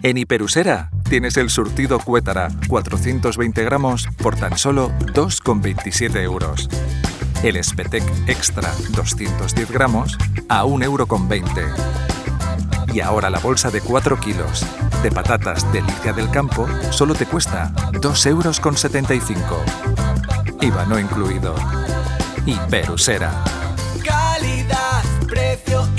En Hiperusera tienes el surtido Cuétara 420 gramos por tan solo 2,27 euros. El Spetec Extra 210 gramos a 1,20 €. Y ahora la bolsa de 4 kilos de patatas Delicia del Campo solo te cuesta 2,75 €. IVA no incluido. Hiperusera. Calidad, precio